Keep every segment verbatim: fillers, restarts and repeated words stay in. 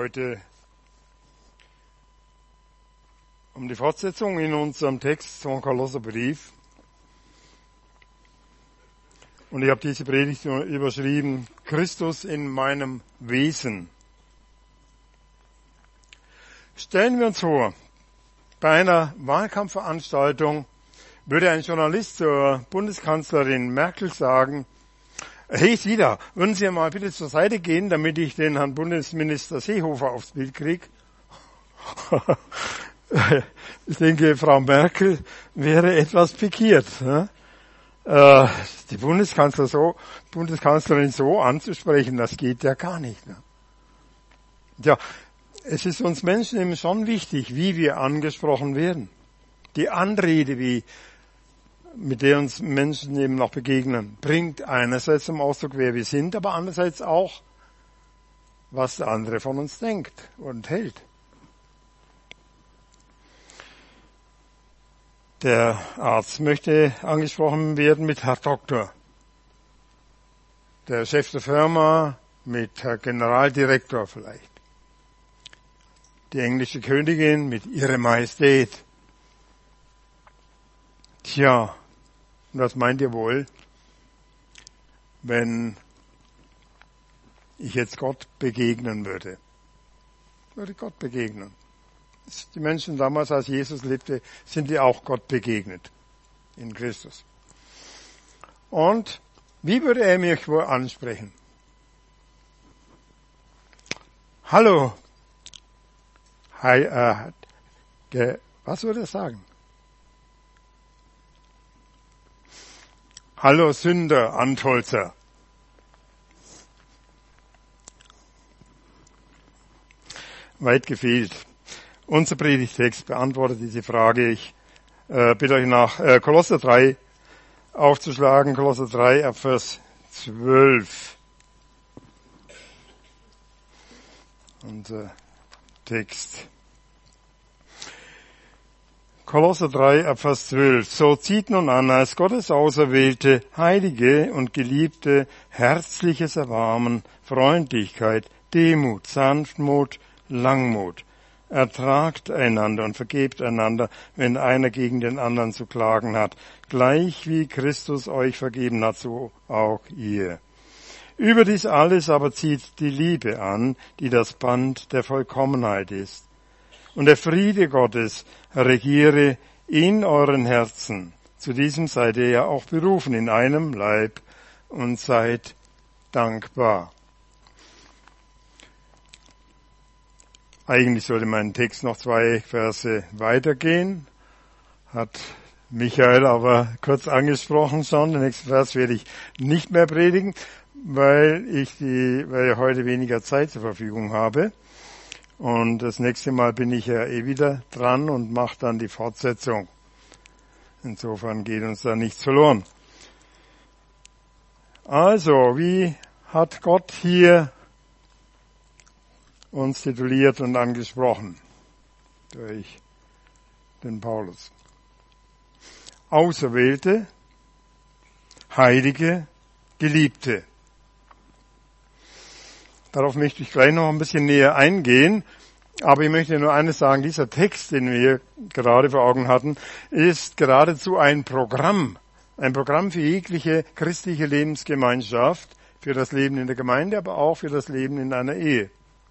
heute um die Fortsetzung in unserem Text zum Kolosserbrief. Und ich habe diese Predigt überschrieben, Christus in meinem Wesen. Stellen wir uns vor, bei einer Wahlkampfveranstaltung würde ein Journalist zur Bundeskanzlerin Merkel sagen, hey Sie da, würden Sie mal bitte zur Seite gehen, damit ich den Herrn Bundesminister Seehofer aufs Bild kriege? Ich denke, Frau Merkel wäre etwas pikiert, ne? äh, die Bundeskanzler so, Bundeskanzlerin so anzusprechen, das geht ja gar nicht. Ne? Ja, es ist uns Menschen eben schon wichtig, wie wir angesprochen werden. Die Anrede, wie, mit der uns Menschen eben noch begegnen, bringt einerseits zum Ausdruck, wer wir sind, aber andererseits auch, was der andere von uns denkt und hält. Der Arzt möchte angesprochen werden mit Herr Doktor. Der Chef der Firma mit Herr Generaldirektor vielleicht. Die englische Königin mit Ihre Majestät. Tja, was meint ihr wohl, wenn ich jetzt Gott begegnen würde? Würde Gott begegnen. Die Menschen damals, als Jesus lebte, sind die auch Gott begegnet. In Christus. Und wie würde er mich wohl ansprechen? Hallo. Hi, äh, ge, was würde er sagen? Hallo Sünder, Antholzer. Weit gefehlt. Unser Predigtext beantwortet diese Frage. Ich äh, bitte euch nach äh, Kolosser drei aufzuschlagen. Kolosser drei, ab Vers zwölf. Unser Text. Kolosser drei, ab Vers zwölf. So zieht nun an, als Gottes Auserwählte, Heilige und Geliebte, herzliches Erbarmen, Freundlichkeit, Demut, Sanftmut, Langmut. Ertragt einander und vergebt einander, wenn einer gegen den anderen zu klagen hat. Gleich wie Christus euch vergeben hat, so auch ihr. Über dies alles aber zieht die Liebe an, die das Band der Vollkommenheit ist. Und der Friede Gottes regiere in euren Herzen. Zu diesem seid ihr ja auch berufen in einem Leib und seid dankbar. Eigentlich sollte mein Text noch zwei Verse weitergehen, hat Michael aber kurz angesprochen schon. Den nächsten Vers werde ich nicht mehr predigen, weil ich die, weil ich heute weniger Zeit zur Verfügung habe. Und das nächste Mal bin ich ja eh wieder dran und mache dann die Fortsetzung. Insofern geht uns da nichts verloren. Also, wie hat Gott hier uns tituliert und angesprochen durch den Paulus? Auserwählte, Heilige, Geliebte. Darauf möchte ich gleich noch ein bisschen näher eingehen, aber ich möchte nur eines sagen, dieser Text, den wir gerade vor Augen hatten, ist geradezu ein Programm, ein Programm für jegliche christliche Lebensgemeinschaft, für das Leben in der Gemeinde, aber auch für das Leben in einer Ehe.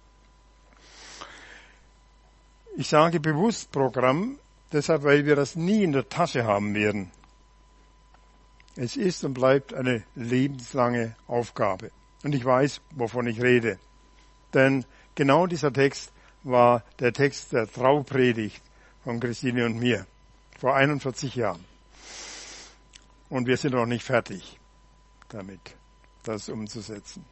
Ich sage bewusst Programm, deshalb, weil wir das nie in der Tasche haben werden. Es ist und bleibt eine lebenslange Aufgabe. Und ich weiß, wovon ich rede. Denn genau dieser Text war der Text der Traupredigt von Christine und mir vor einundvierzig Jahren. Und wir sind noch nicht fertig damit, das umzusetzen.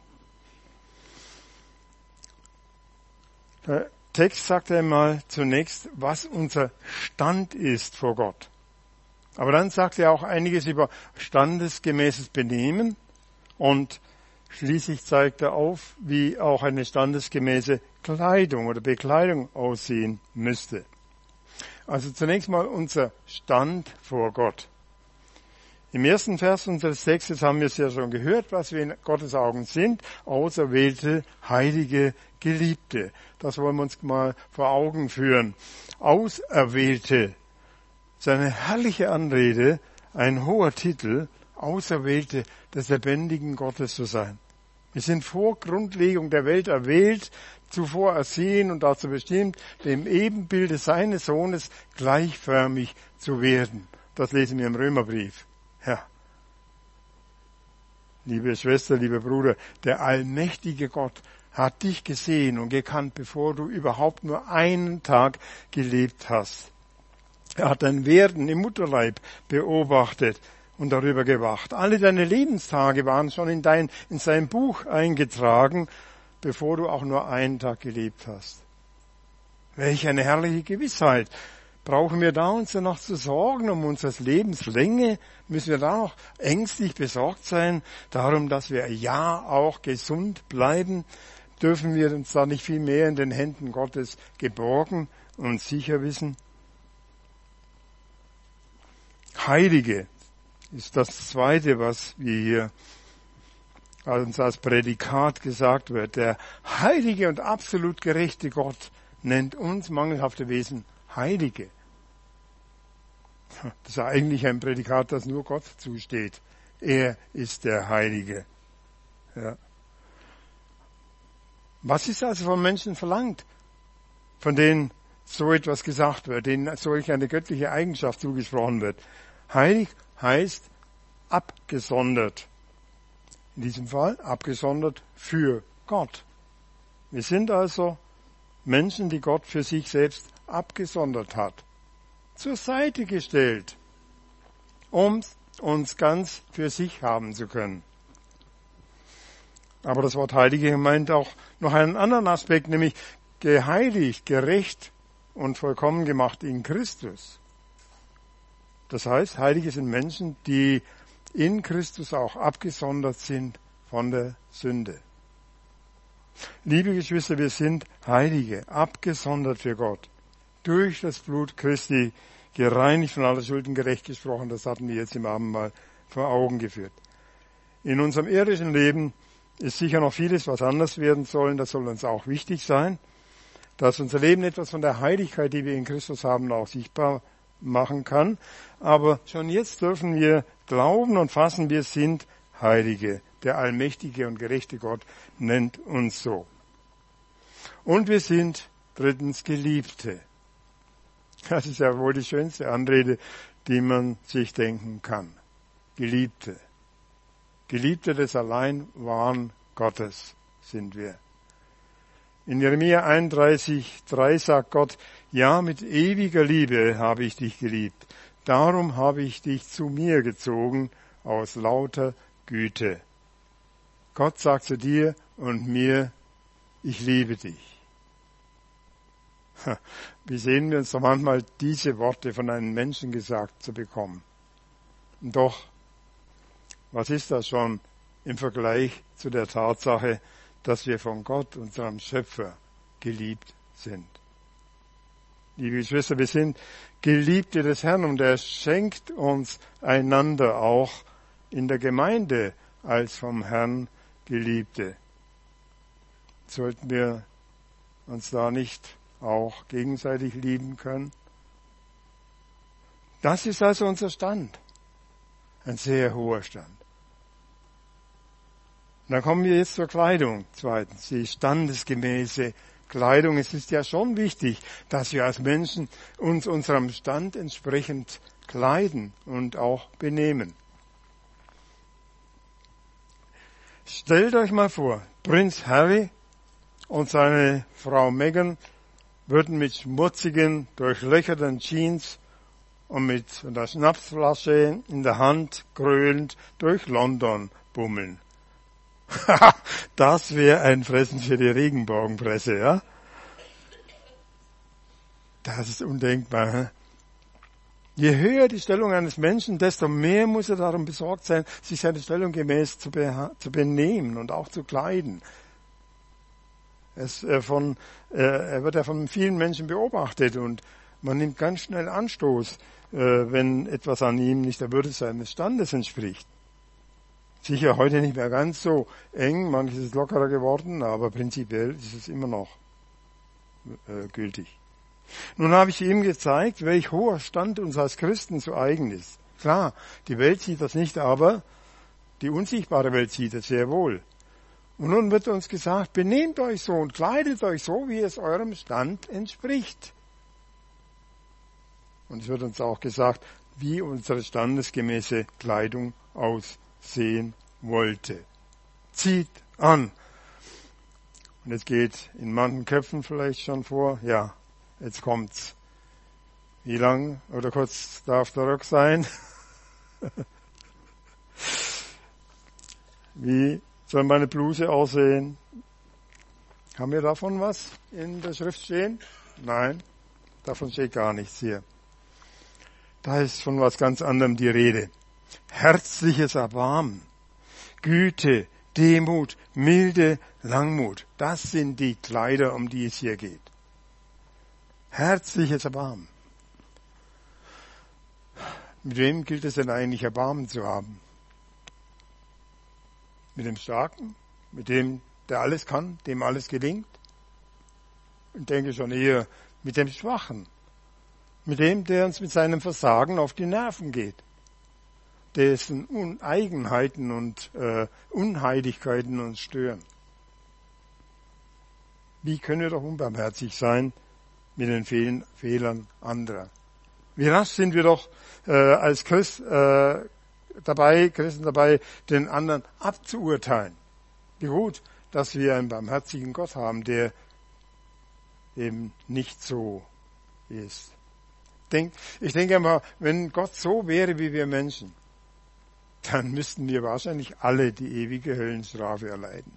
Der Text sagt einmal zunächst, was unser Stand ist vor Gott. Aber dann sagt er auch einiges über standesgemäßes Benehmen und schließlich zeigt er auf, wie auch eine standesgemäße Kleidung oder Bekleidung aussehen müsste. Also zunächst mal unser Stand vor Gott. Im ersten Vers unseres Textes haben wir es ja schon gehört, was wir in Gottes Augen sind. Auserwählte, heilige, Geliebte. Das wollen wir uns mal vor Augen führen. Auserwählte. Seine herrliche Anrede, ein hoher Titel, Auserwählte des lebendigen Gottes zu sein. Wir sind vor Grundlegung der Welt erwählt, zuvor ersehen und dazu bestimmt, dem Ebenbilde seines Sohnes gleichförmig zu werden. Das lesen wir im Römerbrief. Ja. Liebe Schwester, lieber Bruder, der allmächtige Gott hat dich gesehen und gekannt, bevor du überhaupt nur einen Tag gelebt hast. Er hat dein Werden im Mutterleib beobachtet und darüber gewacht. Alle deine Lebenstage waren schon in dein, in sein Buch eingetragen, bevor du auch nur einen Tag gelebt hast. Welch eine herrliche Gewissheit. Brauchen wir da uns noch zu sorgen um unseres Lebens Länge? Müssen wir da noch ängstlich besorgt sein darum, dass wir ja auch gesund bleiben? Dürfen wir uns da nicht viel mehr in den Händen Gottes geborgen und sicher wissen? Heilige ist das Zweite, was wir hier uns als Prädikat gesagt wird. Der heilige und absolut gerechte Gott nennt uns mangelhafte Wesen Heilige. Das ist eigentlich ein Prädikat, das nur Gott zusteht. Er ist der Heilige. Ja. Was ist also vom Menschen verlangt, von denen so etwas gesagt wird, denen solch eine göttliche Eigenschaft zugesprochen wird? Heilig heißt abgesondert. In diesem Fall abgesondert für Gott. Wir sind also Menschen, die Gott für sich selbst abgesondert hat, zur Seite gestellt, um uns ganz für sich haben zu können. Aber das Wort Heilige meint auch noch einen anderen Aspekt, nämlich geheiligt, gerecht und vollkommen gemacht in Christus. Das heißt, Heilige sind Menschen, die in Christus auch abgesondert sind von der Sünde. Liebe Geschwister, wir sind Heilige, abgesondert für Gott, durch das Blut Christi, gereinigt von aller Schulden, gerecht gesprochen. Das hatten wir jetzt im Abendmahl vor Augen geführt. In unserem irdischen Leben ist sicher noch vieles, was anders werden soll. Das soll uns auch wichtig sein, dass unser Leben etwas von der Heiligkeit, die wir in Christus haben, auch sichtbar machen kann. Aber schon jetzt dürfen wir glauben und fassen, wir sind Heilige. Der allmächtige und gerechte Gott nennt uns so. Und wir sind drittens Geliebte. Das ist ja wohl die schönste Anrede, die man sich denken kann. Geliebte. Geliebte des allein wahren Gottes sind wir. In Jeremia einunddreißig, drei sagt Gott, ja, mit ewiger Liebe habe ich dich geliebt. Darum habe ich dich zu mir gezogen aus lauter Güte. Gott sagt zu dir und mir, ich liebe dich. Wie sehen wir uns doch manchmal diese Worte von einem Menschen gesagt zu bekommen? Und doch, was ist das schon im Vergleich zu der Tatsache, dass wir von Gott, unserem Schöpfer, geliebt sind? Liebe Geschwister, wir sind Geliebte des Herrn und er schenkt uns einander auch in der Gemeinde als vom Herrn Geliebte. Sollten wir uns da nicht auch gegenseitig lieben können? Das ist also unser Stand. Ein sehr hoher Stand. Und dann kommen wir jetzt zur Kleidung. Zweitens, die standesgemäße Kleidung. Es ist ja schon wichtig, dass wir als Menschen uns unserem Stand entsprechend kleiden und auch benehmen. Stellt euch mal vor, Prinz Harry und seine Frau Meghan würden mit schmutzigen, durchlöcherten Jeans und mit einer Schnapsflasche in der Hand grölend durch London bummeln. Das wäre ein Fressen für die Regenbogenpresse, ja? Das ist undenkbar. He? Je höher die Stellung eines Menschen, desto mehr muss er darum besorgt sein, sich seine Stellung gemäß zu, beha- zu benehmen und auch zu kleiden. Es, äh, von, äh, er wird ja von vielen Menschen beobachtet und man nimmt ganz schnell Anstoß, äh, wenn etwas an ihm nicht der Würde seines Standes entspricht. Sicher heute nicht mehr ganz so eng, manches ist lockerer geworden, aber prinzipiell ist es immer noch äh, gültig. Nun habe ich ihm gezeigt, welch hoher Stand uns als Christen zu eigen ist. Klar, die Welt sieht das nicht, aber die unsichtbare Welt sieht es sehr wohl. Und nun wird uns gesagt, benehmt euch so und kleidet euch so, wie es eurem Stand entspricht. Und es wird uns auch gesagt, wie unsere standesgemäße Kleidung aussehen wollte. Zieht an. Und es geht in manchen Köpfen vielleicht schon vor, ja, jetzt kommt's. Wie lang oder kurz darf der Rock sein? Wie soll meine Bluse aussehen? Haben wir davon was in der Schrift stehen? Nein, davon steht gar nichts hier. Da ist von was ganz anderem die Rede. Herzliches Erbarmen, Güte, Demut, Milde, Langmut. Das sind die Kleider, um die es hier geht. Herzliches Erbarmen. Mit wem gilt es denn eigentlich, Erbarmen zu haben? Mit dem Starken? Mit dem, der alles kann, dem alles gelingt? Ich denke schon eher mit dem Schwachen. Mit dem, der uns mit seinem Versagen auf die Nerven geht. Dessen Uneigenheiten und äh, Unheiligkeiten uns stören. Wie können wir doch unbarmherzig sein mit den Fehl- Fehlern anderer? Wie rasch sind wir doch äh, als Christ, äh, dabei, Christen dabei, den anderen abzuurteilen. Wie gut, dass wir einen barmherzigen Gott haben, der eben nicht so ist. Denk, ich denke mal, wenn Gott so wäre wie wir Menschen, dann müssten wir wahrscheinlich alle die ewige Höllenstrafe erleiden.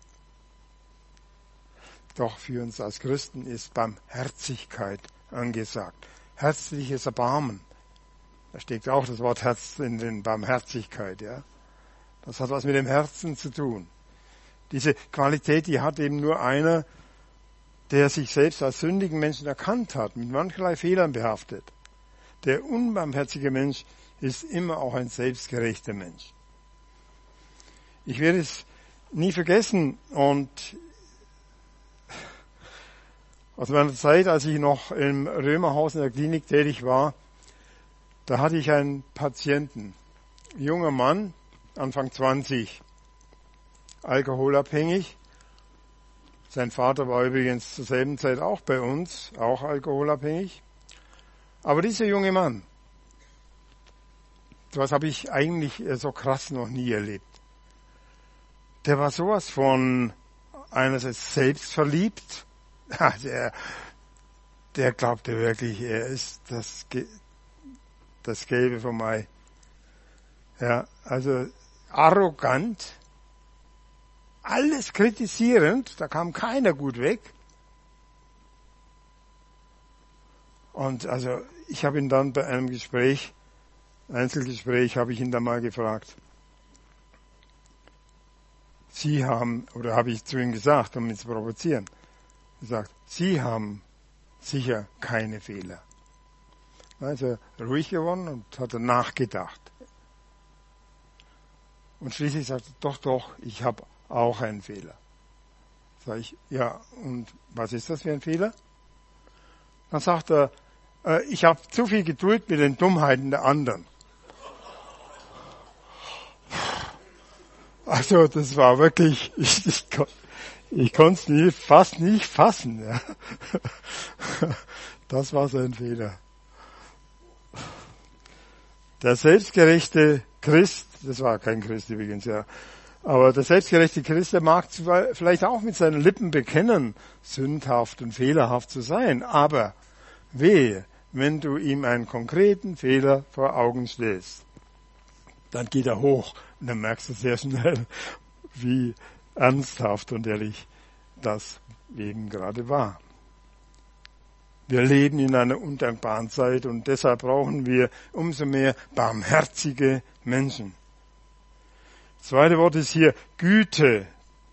Doch für uns als Christen ist Barmherzigkeit angesagt. Herzliches Erbarmen. Da steckt auch das Wort Herz in den Barmherzigkeit, ja. Das hat was mit dem Herzen zu tun. Diese Qualität, die hat eben nur einer, der sich selbst als sündigen Menschen erkannt hat, mit mancherlei Fehlern behaftet. Der unbarmherzige Mensch ist immer auch ein selbstgerechter Mensch. Ich werde es nie vergessen und aus meiner Zeit, als ich noch im Römerhaus in der Klinik tätig war, da hatte ich einen Patienten, ein junger Mann, Anfang zwanzig, alkoholabhängig. Sein Vater war übrigens zur selben Zeit auch bei uns, auch alkoholabhängig. Aber dieser junge Mann, sowas habe ich eigentlich so krass noch nie erlebt. Der war sowas von einerseits selbstverliebt, der, der glaubte wirklich, er ist das, das Gelbe vom Ei. Ja, also arrogant, alles kritisierend, da kam keiner gut weg. Und also ich habe ihn dann bei einem Gespräch, Einzelgespräch, habe ich ihn dann mal gefragt. Sie haben, oder habe ich zu ihm gesagt, um ihn zu provozieren, gesagt, Sie haben sicher keine Fehler. Da ist er ruhig geworden und hat dann nachgedacht. Und schließlich sagt er, doch, doch, ich habe auch einen Fehler. Sag ich, ja, und was ist das für ein Fehler? Dann sagt er, äh, ich habe zu viel Geduld mit den Dummheiten der anderen. Also das war wirklich, ich, ich, ich konnte es nie, fast nicht fassen. Ja. Das war sein Fehler. Der selbstgerechte Christ, das war kein Christ übrigens, ja, aber der selbstgerechte Christ, der mag vielleicht auch mit seinen Lippen bekennen, sündhaft und fehlerhaft zu sein, aber wehe, wenn du ihm einen konkreten Fehler vor Augen stellst, dann geht er hoch und dann merkst du sehr schnell, wie ernsthaft und ehrlich das eben gerade war. Wir leben in einer undankbaren Zeit und deshalb brauchen wir umso mehr barmherzige Menschen. Das zweite Wort ist hier Güte.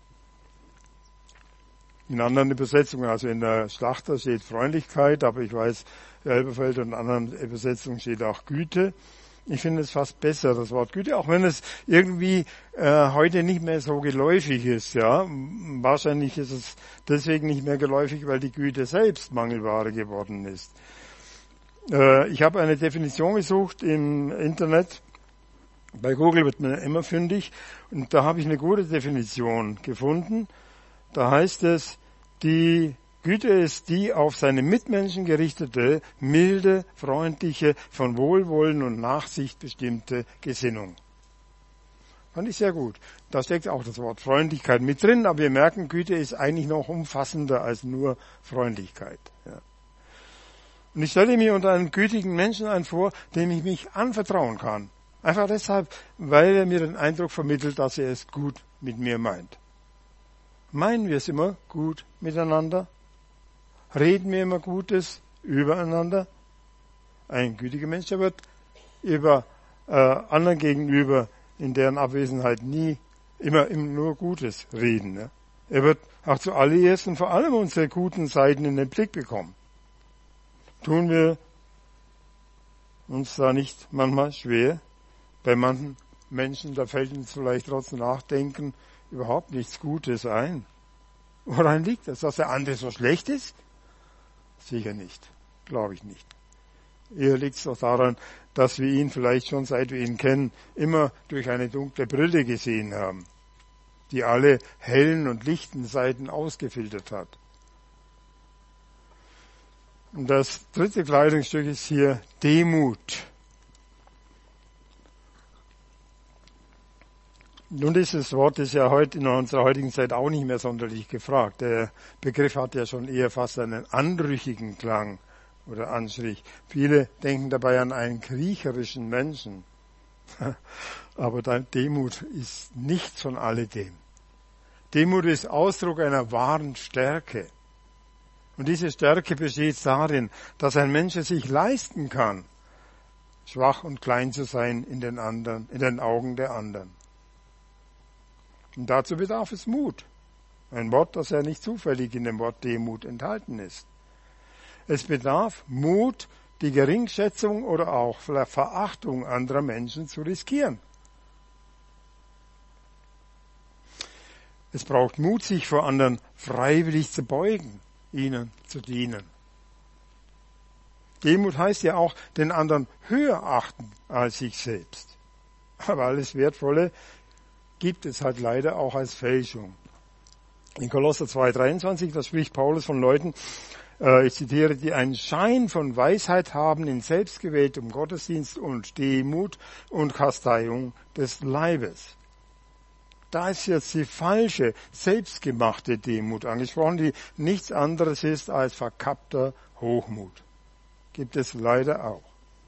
In anderen Übersetzungen, also in der Schlachter steht Freundlichkeit, aber ich weiß, in Elberfeld und in anderen Übersetzungen steht auch Güte. Ich finde es fast besser, das Wort Güte, auch wenn es irgendwie äh, heute nicht mehr so geläufig ist. Ja, wahrscheinlich ist es deswegen nicht mehr geläufig, weil die Güte selbst Mangelware geworden ist. Äh, ich habe eine Definition gesucht im Internet. Bei Google wird man immer fündig. Und da habe ich eine gute Definition gefunden. Da heißt es, die Güte ist die auf seine Mitmenschen gerichtete, milde, freundliche, von Wohlwollen und Nachsicht bestimmte Gesinnung. Fand ich sehr gut. Da steckt auch das Wort Freundlichkeit mit drin, aber wir merken, Güte ist eigentlich noch umfassender als nur Freundlichkeit. Ja. Und ich stelle mir unter einem gütigen Menschen einen vor, dem ich mich anvertrauen kann. Einfach deshalb, weil er mir den Eindruck vermittelt, dass er es gut mit mir meint. Meinen wir es immer gut miteinander? Reden wir immer Gutes übereinander? Ein gütiger Mensch, der wird über äh, anderen gegenüber in deren Abwesenheit nie immer, immer nur Gutes reden. Ne? Er wird auch zuallererst und vor allem unsere guten Seiten in den Blick bekommen. Tun wir uns da nicht manchmal schwer? Bei manchen Menschen, da fällt uns vielleicht trotz Nachdenken überhaupt nichts Gutes ein. Woran liegt das? Dass der andere so schlecht ist? Sicher nicht. Glaube ich nicht. Eher liegt es doch daran, dass wir ihn vielleicht schon, seit wir ihn kennen, immer durch eine dunkle Brille gesehen haben, die alle hellen und lichten Seiten ausgefiltert hat. Und das dritte Kleidungsstück ist hier Demut. Nun, dieses Wort ist ja heute in unserer heutigen Zeit auch nicht mehr sonderlich gefragt. Der Begriff hat ja schon eher fast einen anrüchigen Klang oder Anstrich. Viele denken dabei an einen kriecherischen Menschen. Aber Demut ist nichts von alledem. Demut ist Ausdruck einer wahren Stärke. Und diese Stärke besteht darin, dass ein Mensch es sich leisten kann, schwach und klein zu sein in den anderen, in den Augen der anderen. Und dazu bedarf es Mut. Ein Wort, das ja nicht zufällig in dem Wort Demut enthalten ist. Es bedarf Mut, die Geringschätzung oder auch Verachtung anderer Menschen zu riskieren. Es braucht Mut, sich vor anderen freiwillig zu beugen, ihnen zu dienen. Demut heißt ja auch, den anderen höher achten als sich selbst. Aber alles Wertvolle gibt es halt leider auch als Fälschung. In Kolosser zwei dreiundzwanzig, da spricht Paulus von Leuten, äh, ich zitiere, die einen Schein von Weisheit haben in selbstgewähltem Gottesdienst und Demut und Kasteiung des Leibes. Da ist jetzt die falsche, selbstgemachte Demut angesprochen, die nichts anderes ist als verkappter Hochmut. Gibt es leider auch.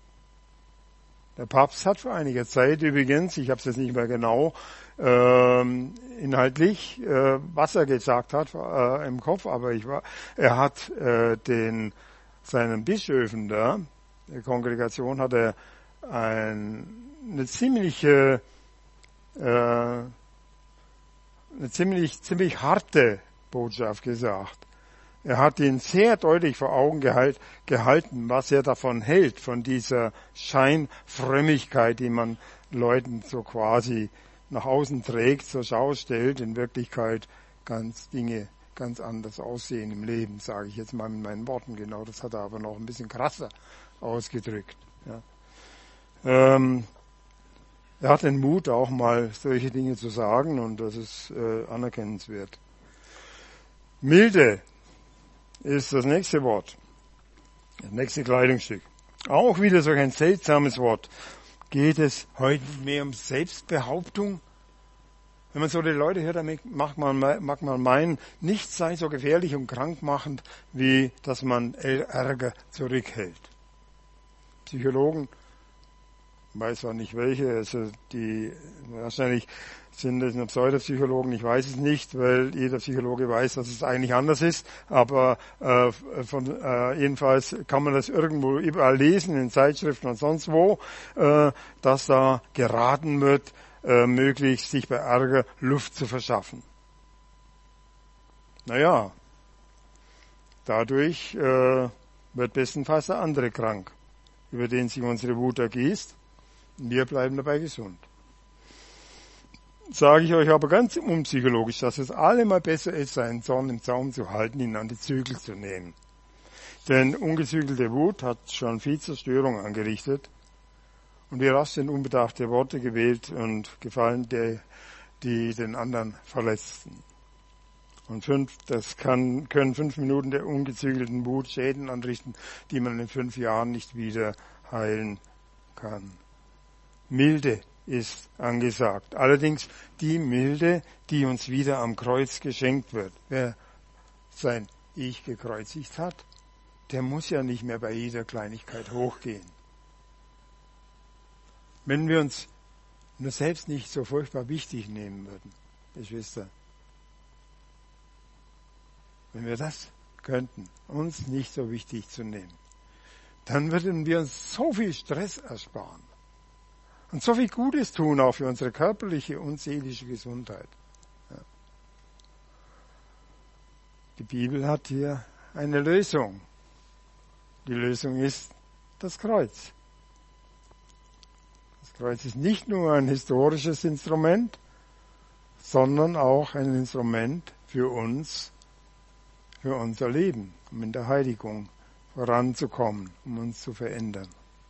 Der Papst hat vor einiger Zeit übrigens, ich habe es jetzt nicht mehr genau ähm, inhaltlich, äh, was er gesagt hat äh, im Kopf, aber ich war, er hat äh, den seinen Bischöfen da, der Kongregation, hat er ein, eine ziemliche, äh, eine ziemlich ziemlich harte Botschaft gesagt. Er hat ihnen sehr deutlich vor Augen gehalten, was er davon hält, von dieser Scheinfrömmigkeit, die man Leuten so quasi nach außen trägt, zur Schau stellt, in Wirklichkeit ganz Dinge ganz anders aussehen im Leben, sage ich jetzt mal mit meinen Worten genau. Das hat er aber noch ein bisschen krasser ausgedrückt. Ja. Ähm, er hat den Mut, auch mal solche Dinge zu sagen, und das ist äh, anerkennenswert. Milde ist das nächste Wort, das nächste Kleidungsstück. Auch wieder so ein seltsames Wort. Geht es heute mehr um Selbstbehauptung? Wenn man so die Leute hört, dann mag man, mag man meinen, nichts sei so gefährlich und krankmachend, wie dass man Ärger zurückhält. Psychologen, ich weiß zwar nicht welche, also die wahrscheinlich sind es nur Pseudopsychologen, ich weiß es nicht, weil jeder Psychologe weiß, dass es eigentlich anders ist, aber äh, von, äh, jedenfalls kann man das irgendwo überall lesen, in Zeitschriften und sonst wo, äh, dass da geraten wird, äh, möglichst sich bei Ärger Luft zu verschaffen. Naja, dadurch äh, wird bestenfalls der andere krank, über den sich unsere Wut ergießt. Wir bleiben dabei gesund. Sage ich euch aber ganz unpsychologisch, dass es allemal besser ist, seinen Zorn im Zaum zu halten, ihn an die Zügel zu nehmen. Denn ungezügelte Wut hat schon viel Zerstörung angerichtet und wie rasch sind unbedachte Worte gewählt und gefallen, die, die den anderen verletzten. Und fünf, das kann, können fünf Minuten der ungezügelten Wut Schäden anrichten, die man in fünf Jahren nicht wieder heilen kann. Milde ist angesagt. Allerdings die Milde, die uns wieder am Kreuz geschenkt wird. Wer sein Ich gekreuzigt hat, der muss ja nicht mehr bei jeder Kleinigkeit hochgehen. Wenn wir uns nur selbst nicht so furchtbar wichtig nehmen würden, Geschwister, wenn wir das könnten, uns nicht so wichtig zu nehmen, dann würden wir uns so viel Stress ersparen. Und so viel Gutes tun, auch für unsere körperliche und seelische Gesundheit. Ja. Die Bibel hat hier eine Lösung. Die Lösung ist das Kreuz. Das Kreuz ist nicht nur ein historisches Instrument, sondern auch ein Instrument für uns, für unser Leben, um in der Heiligung voranzukommen, um uns zu verändern.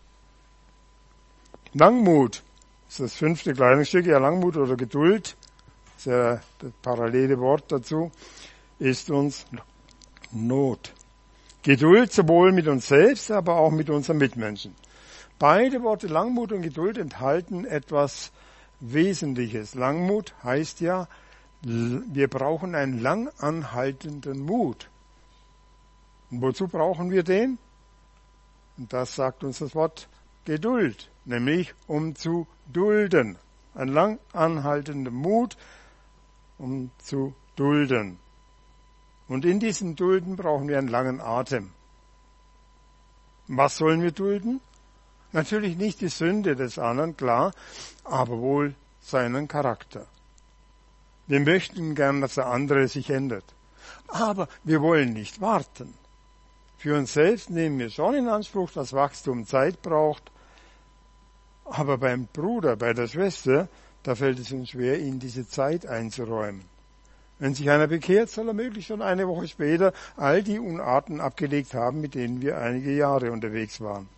Langmut ist das fünfte Kleidungsstück. Ja, Langmut oder Geduld, das ist ja das parallele Wort dazu, ist uns Not. Geduld sowohl mit uns selbst, aber auch mit unseren Mitmenschen. Beide Worte Langmut und Geduld enthalten etwas Wesentliches. Langmut heißt ja, wir brauchen einen lang anhaltenden Mut. Und wozu brauchen wir den? Und das sagt uns das Wort Geduld, nämlich um zu dulden. Ein lang anhaltender Mut, um zu dulden. Und in diesem Dulden brauchen wir einen langen Atem. Was sollen wir dulden? Natürlich nicht die Sünde des anderen, klar, aber wohl seinen Charakter. Wir möchten gern, dass der andere sich ändert. Aber wir wollen nicht warten. Für uns selbst nehmen wir schon in Anspruch, dass Wachstum Zeit braucht. Aber beim Bruder, bei der Schwester, da fällt es uns schwer, ihnen diese Zeit einzuräumen. Wenn sich einer bekehrt, soll er möglichst schon eine Woche später all die Unarten abgelegt haben, mit denen wir einige Jahre unterwegs waren.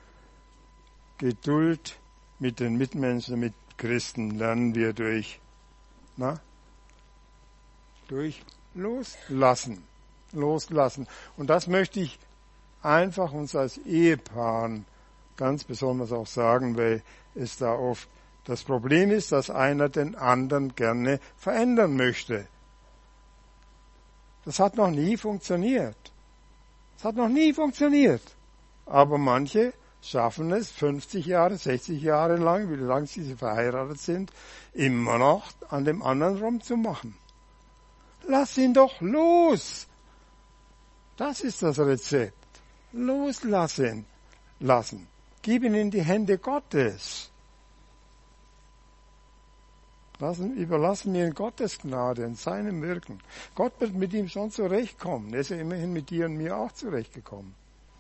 Geduld mit den Mitmenschen, mit Christen lernen wir durch, na, durch Loslassen. Loslassen. Und das möchte ich einfach uns als Ehepaaren ganz besonders auch sagen, weil es da oft das Problem ist, dass einer den anderen gerne verändern möchte. Das hat noch nie funktioniert. Das hat noch nie funktioniert. Aber manche schaffen es fünfzig Jahre, sechzig Jahre lang, wie lange sie verheiratet sind, immer noch an dem anderen rumzumachen. Lass ihn doch los! Das ist das Rezept. Loslassen. Lassen. Gib ihn in die Hände Gottes. Lassen, überlassen wir in Gottes Gnade und seinem Wirken. Gott wird mit ihm schon zurechtkommen. Er ist ja immerhin mit dir und mir auch zurechtgekommen.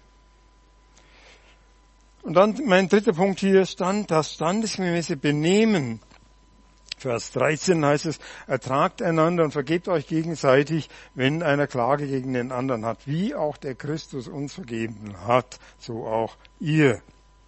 Und dann mein dritter Punkt hier stand, das standesgemäße Benehmen. Vers dreizehn heißt es, ertragt einander und vergebt euch gegenseitig, wenn einer Klage gegen den anderen hat, wie auch der Christus uns vergeben hat, so auch ihr.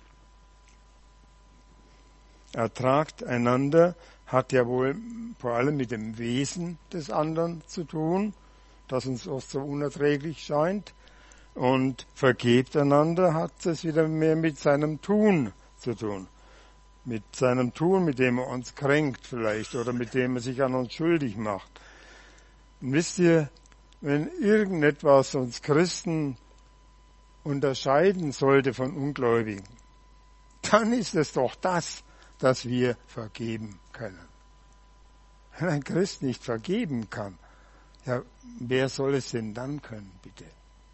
Ertragt einander hat ja wohl vor allem mit dem Wesen des anderen zu tun, das uns oft so unerträglich scheint. Und vergebt einander hat es wieder mehr mit seinem Tun zu tun. Mit seinem Tun, mit dem er uns kränkt vielleicht oder mit dem er sich an uns schuldig macht. Und wisst ihr, wenn irgendetwas uns Christen unterscheiden sollte von Ungläubigen, dann ist es doch das, dass wir vergeben können. Wenn ein Christ nicht vergeben kann, ja, wer soll es denn dann können, bitte?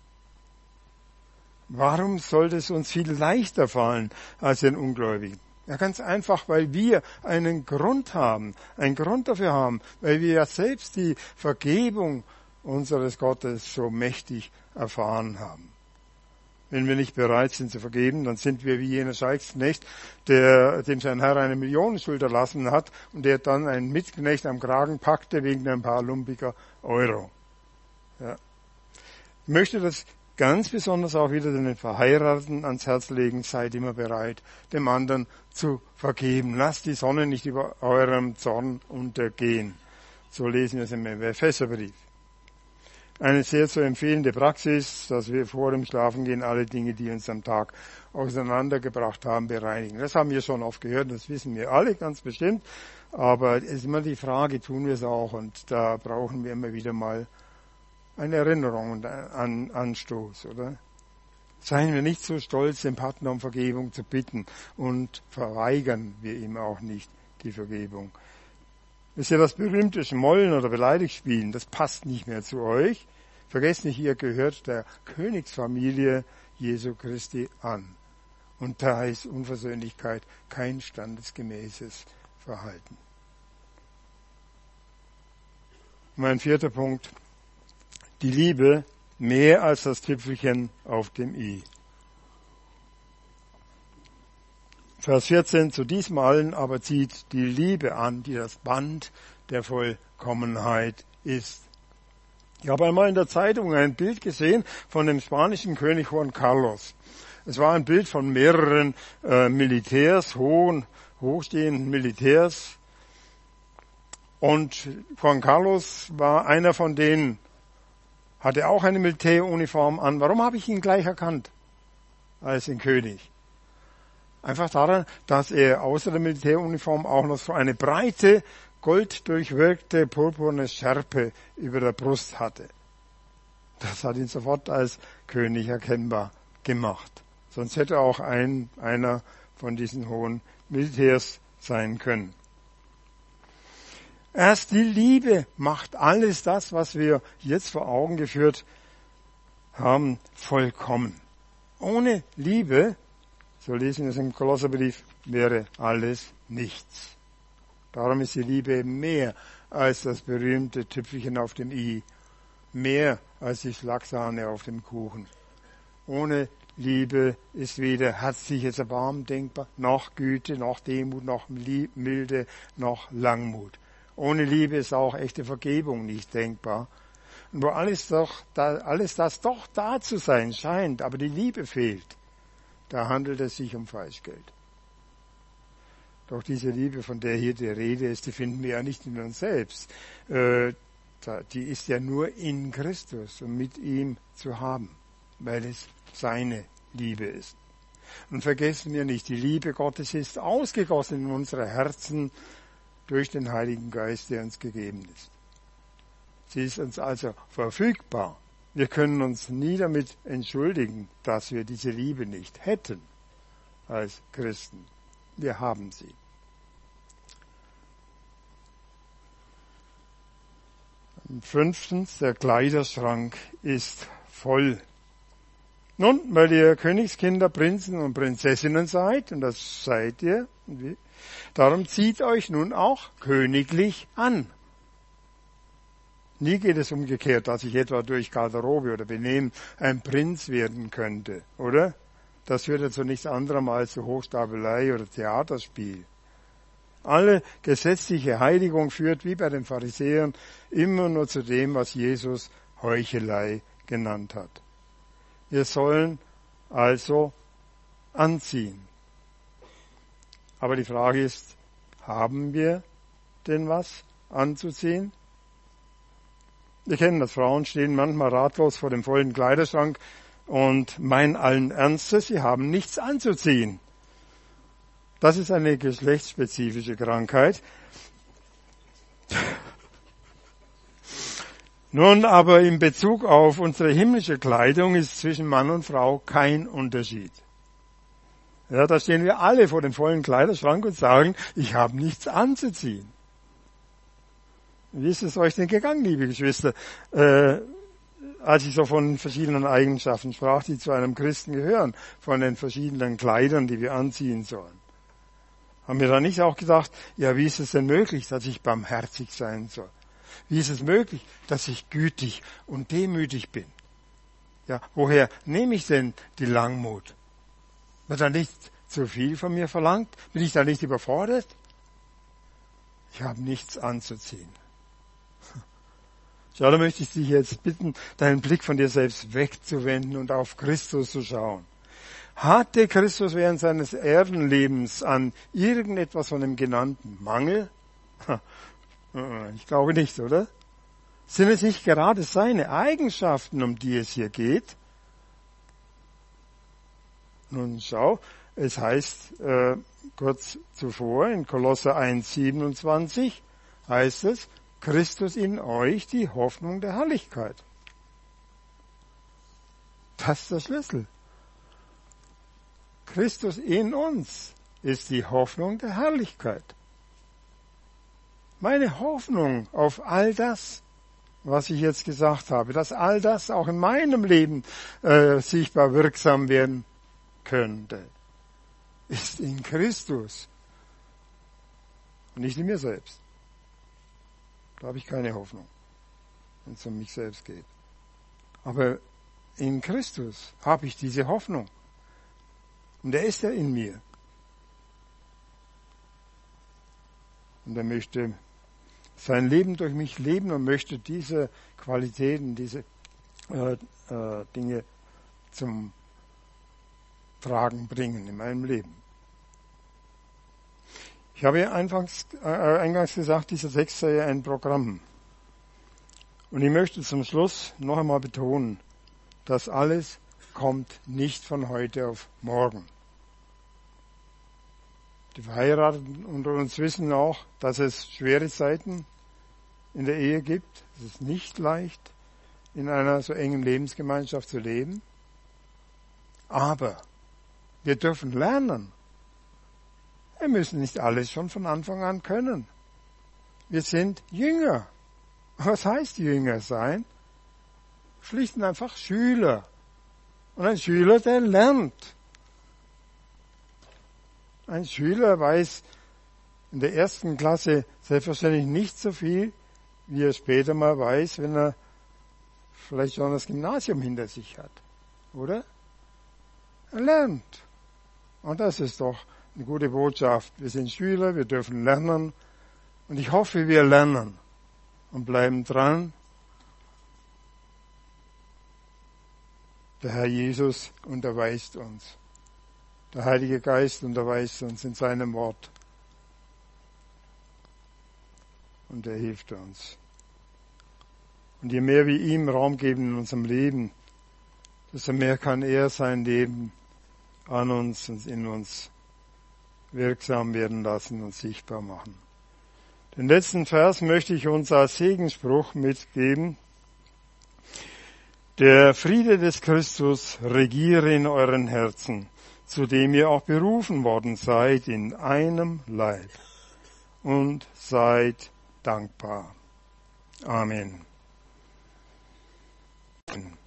Warum sollte es uns viel leichter fallen als den Ungläubigen? Ja, ganz einfach, weil wir einen Grund haben, einen Grund dafür haben, weil wir ja selbst die Vergebung unseres Gottes so mächtig erfahren haben. Wenn wir nicht bereit sind zu vergeben, dann sind wir wie jener Scheiksknecht, der, dem sein Herr eine Millionenschuld erlassen hat und der dann einen Mitknecht am Kragen packte wegen ein paar lumpiger Euro. Ja. Ich möchte das ganz besonders auch wieder den Verheirateten ans Herz legen, seid immer bereit, dem anderen zu vergeben. Lasst die Sonne nicht über eurem Zorn untergehen. So lesen wir es im Epheserbrief. Eine sehr zu empfehlende Praxis, dass wir vor dem Schlafengehen alle Dinge, die uns am Tag auseinandergebracht haben, bereinigen. Das haben wir schon oft gehört, das wissen wir alle ganz bestimmt. Aber es ist immer die Frage, tun wir es auch? Und da brauchen wir immer wieder mal eine Erinnerung und einen Anstoß, oder? Seien wir nicht so stolz, den Partner um Vergebung zu bitten und verweigern wir ihm auch nicht die Vergebung. Ist ja das berühmte Schmollen oder Beleidigspielen, das passt nicht mehr zu euch. Vergesst nicht, ihr gehört der Königsfamilie Jesu Christi an. Und da ist Unversöhnlichkeit kein standesgemäßes Verhalten. Mein vierter Punkt. Die Liebe mehr als das Tüpfelchen auf dem i. Vers vierzehn, zu diesem allen aber zieht die Liebe an, die das Band der Vollkommenheit ist. Ich habe einmal in der Zeitung ein Bild gesehen von dem spanischen König Juan Carlos. Es war ein Bild von mehreren äh, Militärs, hohen, hochstehenden Militärs. Und Juan Carlos war einer von denen, hatte auch eine Militäruniform an. Warum habe ich ihn gleich erkannt als den König? Einfach daran, dass er außer der Militäruniform auch noch so eine breite, golddurchwirkte, purpurne Schärpe über der Brust hatte. Das hat ihn sofort als König erkennbar gemacht. Sonst hätte auch ein, einer von diesen hohen Militärs sein können. Erst die Liebe macht alles das, was wir jetzt vor Augen geführt haben, vollkommen. Ohne Liebe, so lesen wir es im Kolosserbrief, wäre alles nichts. Darum ist die Liebe mehr als das berühmte Tüpfelchen auf dem i, mehr als die Schlagsahne auf dem Kuchen. Ohne Liebe ist weder herzliches Erbarmen denkbar, noch Güte, noch Demut, noch Milde, noch Langmut. Ohne Liebe ist auch echte Vergebung nicht denkbar. Und wo alles, doch, da, alles das doch da zu sein scheint, aber die Liebe fehlt, da handelt es sich um Falschgeld. Doch diese Liebe, von der hier die Rede ist, die finden wir ja nicht in uns selbst. Äh, die ist ja nur in Christus und mit ihm zu haben, weil es seine Liebe ist. Und vergessen wir nicht, die Liebe Gottes ist ausgegossen in unsere Herzen durch den Heiligen Geist, der uns gegeben ist. Sie ist uns also verfügbar. Wir können uns nie damit entschuldigen, dass wir diese Liebe nicht hätten als Christen. Wir haben sie. Und fünftens, der Kleiderschrank ist voll. Nun, weil ihr Königskinder, Prinzen und Prinzessinnen seid, und das seid ihr, darum zieht euch nun auch königlich an. Nie geht es umgekehrt, dass ich etwa durch Garderobe oder Benehmen ein Prinz werden könnte, oder? Das führt ja zu nichts anderem als zu Hochstapelei oder Theaterspiel. Alle gesetzliche Heiligung führt, wie bei den Pharisäern, immer nur zu dem, was Jesus Heuchelei genannt hat. Wir sollen also anziehen. Aber die Frage ist, haben wir denn was anzuziehen? Wir kennen das, Frauen stehen manchmal ratlos vor dem vollen Kleiderschrank und meinen allen Ernstes, sie haben nichts anzuziehen. Das ist eine geschlechtsspezifische Krankheit. Nun aber in Bezug auf unsere himmlische Kleidung ist zwischen Mann und Frau kein Unterschied. Ja, da stehen wir alle vor dem vollen Kleiderschrank und sagen, ich habe nichts anzuziehen. Wie ist es euch denn gegangen, liebe Geschwister, äh, als ich so von verschiedenen Eigenschaften sprach, die zu einem Christen gehören, von den verschiedenen Kleidern, die wir anziehen sollen? Haben wir da nicht auch gedacht, ja, wie ist es denn möglich, dass ich barmherzig sein soll? Wie ist es möglich, dass ich gütig und demütig bin? Ja, woher nehme ich denn die Langmut? Wird da nicht zu viel von mir verlangt? Bin ich da nicht überfordert? Ich habe nichts anzuziehen. Schau, da möchte ich dich jetzt bitten, deinen Blick von dir selbst wegzuwenden und auf Christus zu schauen. Hatte Christus während seines Erdenlebens an irgendetwas von dem genannten Mangel? Ich glaube nicht, oder? Sind es nicht gerade seine Eigenschaften, um die es hier geht? Nun schau, es heißt äh, kurz zuvor in Kolosser eins siebenundzwanzig heißt es, Christus in euch, die Hoffnung der Herrlichkeit. Das ist der Schlüssel. Christus in uns ist die Hoffnung der Herrlichkeit. Meine Hoffnung auf all das, was ich jetzt gesagt habe, dass all das auch in meinem Leben äh, sichtbar wirksam werden könnte, ist in Christus und nicht in mir selbst. Da habe ich keine Hoffnung, wenn es um mich selbst geht. Aber in Christus habe ich diese Hoffnung. Und er ist ja in mir. Und er möchte sein Leben durch mich leben und möchte diese Qualitäten, diese äh, äh, Dinge zum Tragen bringen in meinem Leben. Ich habe ja eingangs, äh, eingangs gesagt, dieser Text sei ein Programm. Und ich möchte zum Schluss noch einmal betonen, dass alles kommt nicht von heute auf morgen. Die Verheirateten unter uns wissen auch, dass es schwere Zeiten in der Ehe gibt. Es ist nicht leicht, in einer so engen Lebensgemeinschaft zu leben. Aber wir dürfen lernen. Wir müssen nicht alles schon von Anfang an können. Wir sind Jünger. Was heißt Jünger sein? Schlicht und einfach Schüler. Und ein Schüler, der lernt. Ein Schüler weiß in der ersten Klasse selbstverständlich nicht so viel, wie er später mal weiß, wenn er vielleicht schon das Gymnasium hinter sich hat. Oder? Er lernt. Und das ist doch eine gute Botschaft. Wir sind Schüler, wir dürfen lernen. Und ich hoffe, wir lernen und bleiben dran. Der Herr Jesus unterweist uns. Der Heilige Geist unterweist uns in seinem Wort. Und er hilft uns. Und je mehr wir ihm Raum geben in unserem Leben, desto mehr kann er sein Leben an uns und in uns wirksam werden lassen und sichtbar machen. Den letzten Vers möchte ich uns als Segensspruch mitgeben. Der Friede des Christus regiere in euren Herzen, zu dem ihr auch berufen worden seid in einem Leib, und seid dankbar. Amen.